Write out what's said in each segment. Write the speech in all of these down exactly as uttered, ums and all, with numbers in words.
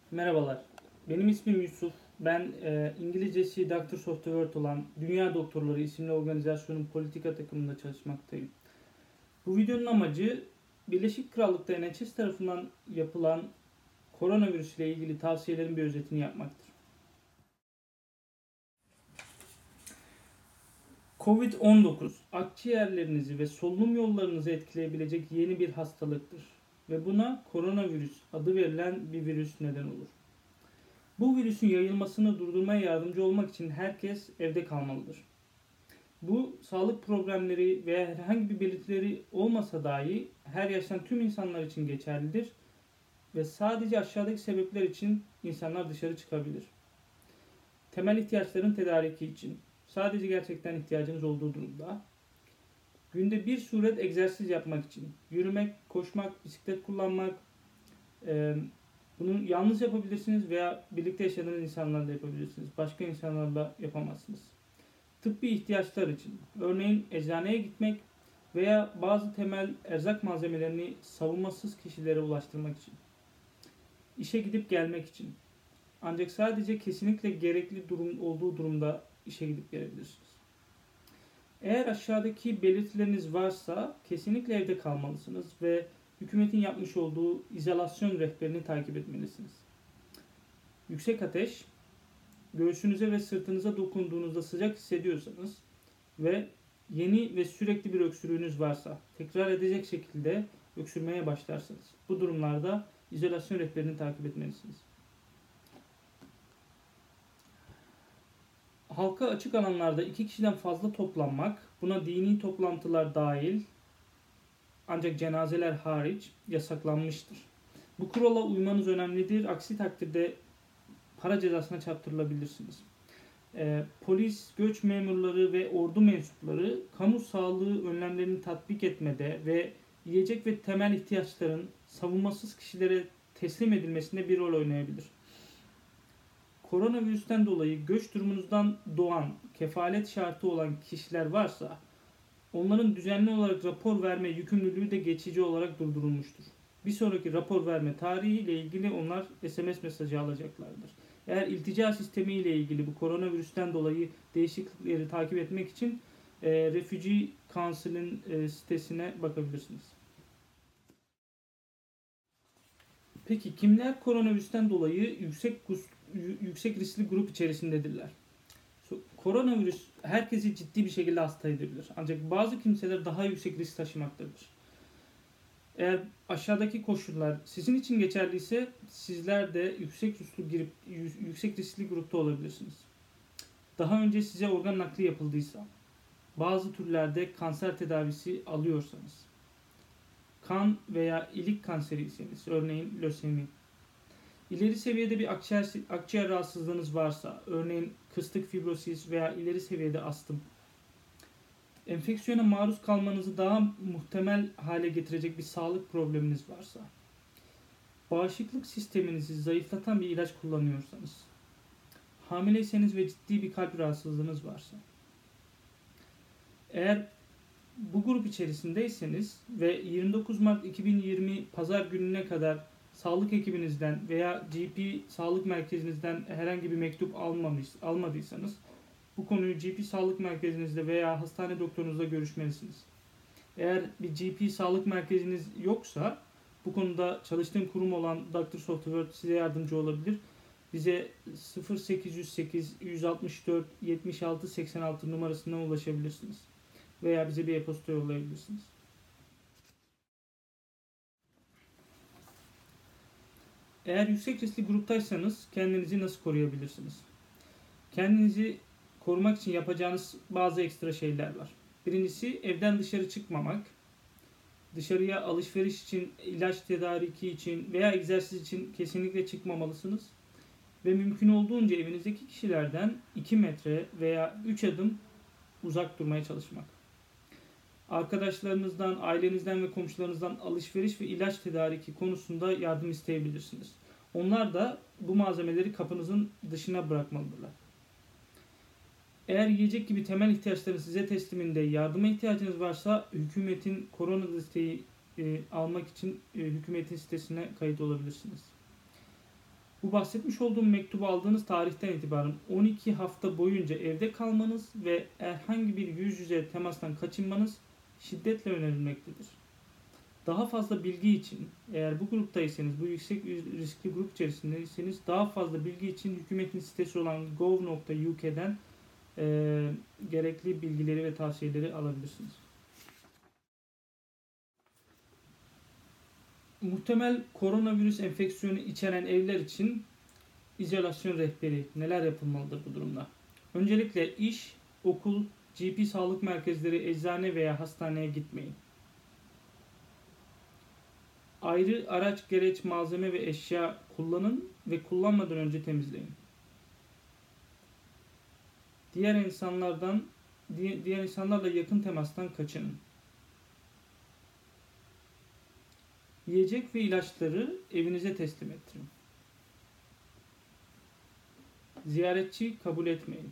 Merhabalar, benim ismim Yusuf. Ben e, İngilizcesi Doctors of the World olan Dünya Doktorları isimli organizasyonun politika takımında çalışmaktayım. Bu videonun amacı Birleşik Krallık'ta N H S tarafından yapılan koronavirüs ile ilgili tavsiyelerin bir özetini yapmaktır. covid on dokuz akciğerlerinizi ve solunum yollarınızı etkileyebilecek yeni bir hastalıktır ve buna koronavirüs adı verilen bir virüs neden olur. Bu virüsün yayılmasını durdurmaya yardımcı olmak için herkes evde kalmalıdır. Bu sağlık problemleri veya herhangi bir belirtileri olmasa dahi her yaştan tüm insanlar için geçerlidir ve sadece aşağıdaki sebepler için insanlar dışarı çıkabilir. Temel ihtiyaçların tedariki için, sadece gerçekten ihtiyacınız olduğu durumda, günde bir suret egzersiz yapmak için, yürümek, koşmak, bisiklet kullanmak, e, bunu yalnız yapabilirsiniz veya birlikte yaşadığınız insanlarla yapabilirsiniz. Başka insanlarla yapamazsınız. Tıbbi ihtiyaçlar için, örneğin eczaneye gitmek veya bazı temel erzak malzemelerini savunmasız kişilere ulaştırmak için. İşe gidip gelmek için. Ancak sadece kesinlikle gerekli durum olduğu durumda işe gidip gelebilirsiniz. Eğer aşağıdaki belirtileriniz varsa kesinlikle evde kalmalısınız ve hükümetin yapmış olduğu izolasyon rehberini takip etmelisiniz. Yüksek ateş, göğsünüze ve sırtınıza dokunduğunuzda sıcak hissediyorsanız ve yeni ve sürekli bir öksürüğünüz varsa, tekrar edecek şekilde öksürmeye başlarsanız, bu durumlarda izolasyon rehberini takip etmelisiniz. Halka açık alanlarda iki kişiden fazla toplanmak, buna dini toplantılar dahil, ancak cenazeler hariç yasaklanmıştır. Bu kurala uymanız önemlidir. Aksi takdirde para cezasına çarptırılabilirsiniz. Ee, polis, göç memurları ve ordu mensupları kamu sağlığı önlemlerini tatbik etmede ve yiyecek ve temel ihtiyaçların savunmasız kişilere teslim edilmesinde bir rol oynayabilir. Koronavirüsten dolayı göç durumunuzdan doğan kefalet şartı olan kişiler varsa onların düzenli olarak rapor verme yükümlülüğü de geçici olarak durdurulmuştur. Bir sonraki rapor verme tarihi ile ilgili onlar S M S mesajı alacaklardır. Eğer iltica sistemi ile ilgili bu koronavirüsten dolayı değişiklikleri takip etmek için e, Refugee Council'in e, sitesine bakabilirsiniz. Peki kimler koronavirüsten dolayı yüksek yüksek riskli grup içerisindedirler? Koronavirüs herkesi ciddi bir şekilde hasta edebilir. Ancak bazı kimseler daha yüksek risk taşımaktadır. Eğer aşağıdaki koşullar sizin için geçerliyse sizler de yüksek riskli, girip, yüksek riskli grupta olabilirsiniz. Daha önce size organ nakli yapıldıysa, bazı türlerde kanser tedavisi alıyorsanız, kan veya ilik kanseriyseniz, örneğin lösemi, İleri seviyede bir akciğer, akciğer rahatsızlığınız varsa, örneğin kıstık fibrosis veya ileri seviyede astım, enfeksiyona maruz kalmanızı daha muhtemel hale getirecek bir sağlık probleminiz varsa, bağışıklık sisteminizi zayıflatan bir ilaç kullanıyorsanız, hamileyseniz ve ciddi bir kalp rahatsızlığınız varsa, eğer bu grup içerisindeyseniz ve yirmi dokuz Mart iki bin yirmi Pazar gününe kadar sağlık ekibinizden veya G P sağlık merkezinizden herhangi bir mektup almamış, almadıysanız bu konuyu G P sağlık merkezinizde veya hastane doktorunuzla görüşmelisiniz. Eğer bir G P sağlık merkeziniz yoksa bu konuda çalıştığım kurum olan Doctors of the World size yardımcı olabilir. Bize sıfır sekiz yüz sekiz yüz altmış dört yetmiş altı seksen altı numarasına ulaşabilirsiniz. Veya bize bir e-posta yollayabilirsiniz. Eğer yüksek riskli gruptaysanız kendinizi nasıl koruyabilirsiniz? Kendinizi korumak için yapacağınız bazı ekstra şeyler var. Birincisi evden dışarı çıkmamak. Dışarıya alışveriş için, ilaç tedariki için veya egzersiz için kesinlikle çıkmamalısınız. Ve mümkün olduğunca evinizdeki kişilerden iki metre veya üç adım uzak durmaya çalışmak. Arkadaşlarınızdan, ailenizden ve komşularınızdan alışveriş ve ilaç tedariki konusunda yardım isteyebilirsiniz. Onlar da bu malzemeleri kapınızın dışına bırakmalıdırlar. Eğer yiyecek gibi temel ihtiyaçların size tesliminde yardıma ihtiyacınız varsa hükümetin korona desteği e, almak için e, hükümetin sitesine kayıt olabilirsiniz. Bu bahsetmiş olduğum mektubu aldığınız tarihten itibaren on iki hafta boyunca evde kalmanız ve herhangi bir yüz yüze temastan kaçınmanız şiddetle önerilmektedir. Daha fazla bilgi için, eğer bu gruptaysanız, bu yüksek riskli grup içerisindeyseniz, daha fazla bilgi için hükümetin sitesi olan gov nokta uk'den e, gerekli bilgileri ve tavsiyeleri alabilirsiniz. Muhtemel koronavirüs enfeksiyonu içeren evler için izolasyon rehberi neler yapılmalıdır bu durumda? Öncelikle iş, okul, G P sağlık merkezleri, eczane veya hastaneye gitmeyin. Ayrı araç, gereç, malzeme ve eşya kullanın ve kullanmadan önce temizleyin. Diğer insanlardan diğer insanlarla yakın temastan kaçının. Yiyecek ve ilaçları evinize teslim ettirin. Ziyaretçi kabul etmeyin.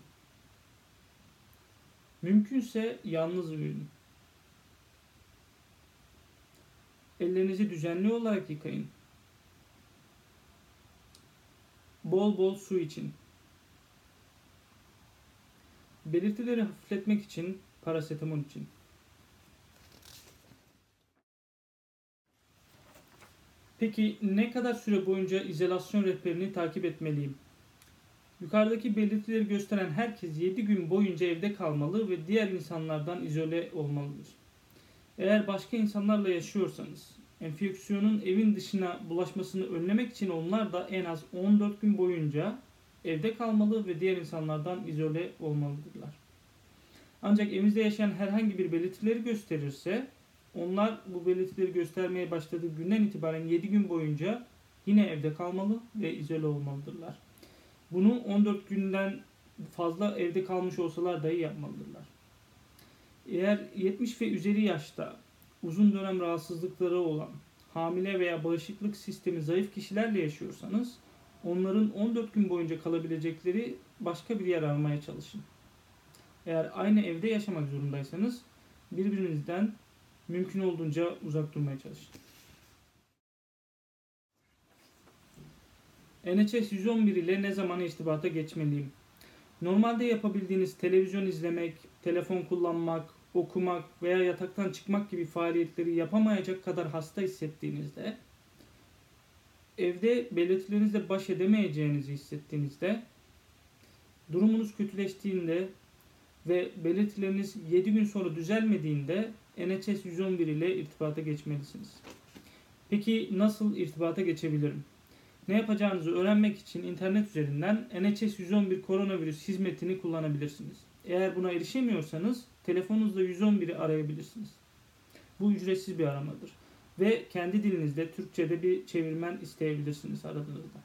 Mümkünse yalnız uyuyun. Ellerinizi düzenli olarak yıkayın. Bol bol su için. Belirtileri hafifletmek için parasetamol için. Peki ne kadar süre boyunca izolasyon rehberini takip etmeliyim? Yukarıdaki belirtileri gösteren herkes yedi gün boyunca evde kalmalı ve diğer insanlardan izole olmalıdır. Eğer başka insanlarla yaşıyorsanız, enfeksiyonun evin dışına bulaşmasını önlemek için onlar da en az on dört gün boyunca evde kalmalı ve diğer insanlardan izole olmalıdırlar. Ancak evinizde yaşayan herhangi bir belirtileri gösterirse, onlar bu belirtileri göstermeye başladığı günden itibaren yedi gün boyunca yine evde kalmalı ve izole olmalıdırlar. Bunu on dört günden fazla evde kalmış olsalar dahi yapmalıdırlar. Eğer yetmiş ve üzeri yaşta uzun dönem rahatsızlıkları olan, hamile veya bağışıklık sistemi zayıf kişilerle yaşıyorsanız, onların on dört gün boyunca kalabilecekleri başka bir yer aramaya çalışın. Eğer aynı evde yaşamak zorundaysanız, birbirinizden mümkün olduğunca uzak durmaya çalışın. N H S yüz on bir ile ne zaman irtibata geçmeliyim? Normalde yapabildiğiniz televizyon izlemek, telefon kullanmak, okumak veya yataktan çıkmak gibi faaliyetleri yapamayacak kadar hasta hissettiğinizde, evde belirtilerinizle baş edemeyeceğinizi hissettiğinizde, durumunuz kötüleştiğinde ve belirtileriniz yedi gün sonra düzelmediğinde N H S yüz on bir ile irtibata geçmelisiniz. Peki nasıl irtibata geçebilirim? Ne yapacağınızı öğrenmek için internet üzerinden N H S yüz on bir koronavirüs hizmetini kullanabilirsiniz. Eğer buna erişemiyorsanız telefonunuzla yüz on biri arayabilirsiniz. Bu ücretsiz bir aramadır. Ve kendi dilinizde Türkçe'de bir çevirmen isteyebilirsiniz aradığınızda.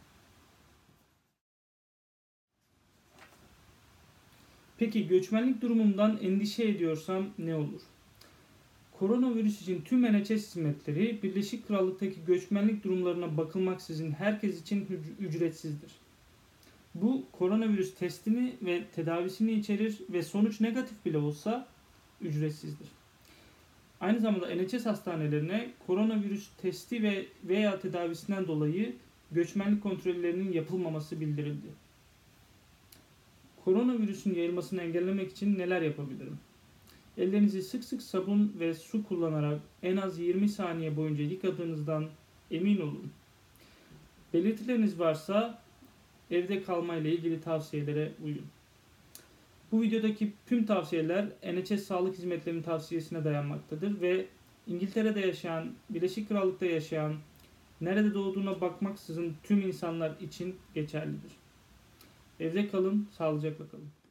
Peki göçmenlik durumundan endişe ediyorsam ne olur? Koronavirüs için tüm N H S hizmetleri Birleşik Krallık'taki göçmenlik durumlarına bakılmaksızın herkes için ücretsizdir. Bu koronavirüs testini ve tedavisini içerir ve sonuç negatif bile olsa ücretsizdir. Aynı zamanda N H S hastanelerine koronavirüs testi ve veya tedavisinden dolayı göçmenlik kontrollerinin yapılmaması bildirildi. Koronavirüsün yayılmasını engellemek için neler yapabilirim? Ellerinizi sık sık sabun ve su kullanarak en az yirmi saniye boyunca yıkadığınızdan emin olun. Belirtileriniz varsa evde kalmayla ilgili tavsiyelere uyun. Bu videodaki tüm tavsiyeler N H S sağlık hizmetlerinin tavsiyesine dayanmaktadır ve İngiltere'de yaşayan, Birleşik Krallık'ta yaşayan, nerede doğduğuna bakmaksızın tüm insanlar için geçerlidir. Evde kalın, sağlıcakla kalın.